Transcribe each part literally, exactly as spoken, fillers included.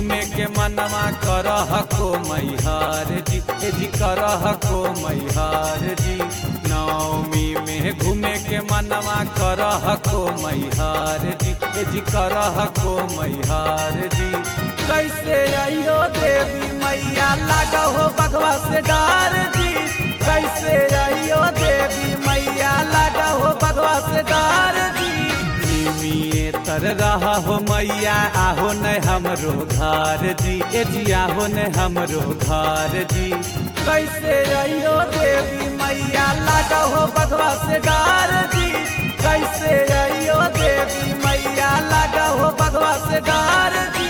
घूमे के मनवा करह को मैहर जी, ए जी करह को मैहर जी। नवमी में घूमे के मनवा करह को मैहर जी, ए जी करह को मैहर जी। कैसे आइयो देवी मैया लागा हो बगवा से डार जी, कैसे आइयो देवी मैया लागा हो बगवा से डार जी। निमिये तर रहा हो मैया आहो न हमरो घर जी, ए जी आहो न हमरो घर जी। कैसे आइयो देवी मैया लागा हो बगवा से डार जी, कैसे आइयो देवी मैया लागा हो बगवा से डार जी।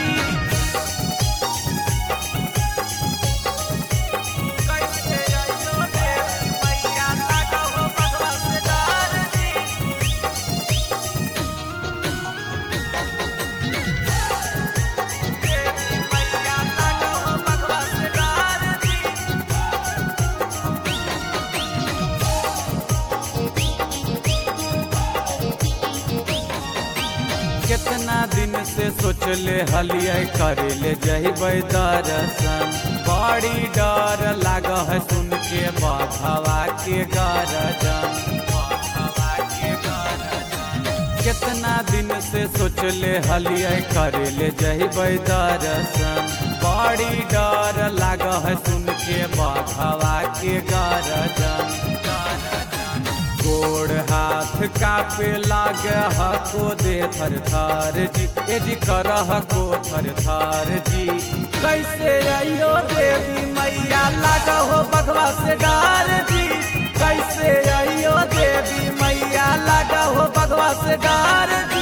कितना दिन से सोचले हलिया करे ले जहिबै दर्शन, बड़ी डर लाग है सुन के बाघवा के गरजन। कितना दिन से सोचले हलिया करे ले जहिबै दर्शन, बड़ी डर लाग है सुन के बाघवा के गरजन। गोड़ हाथ कापे लागे हको दे थर थर जी, ए जी करह को थर थर जी। कैसे आइयो देवी मैया लागा हो बगवा से डार जी, कैसे आइयो देवी मैया लागा हो बगवा से डार जी।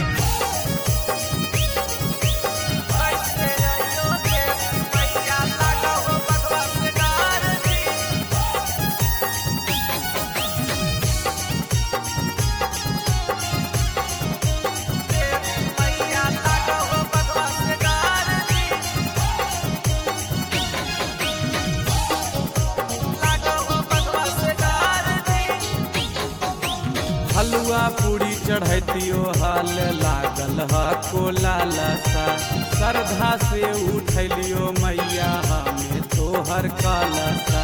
हलुआ पूरी चढ़ैतियो हाल लागल हको लालसा, श्रद्धा से उठैलियो मैया हमें तोहर कलसा।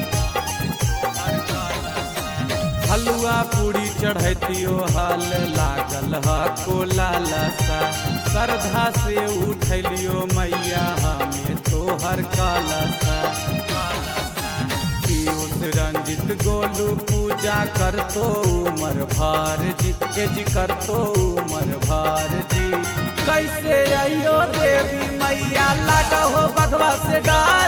हलुआ पूरी चढ़ैतियो हाल लागल हको लालसा, श्रद्धा से उठैलियो मैया हमें तोहर कलसा। रंजित गोलू पूजा करतो उमर भार जी, ए जी करतो उमर भार जी। कैसे आइयो देवी मैया लागा हो बगवा से डार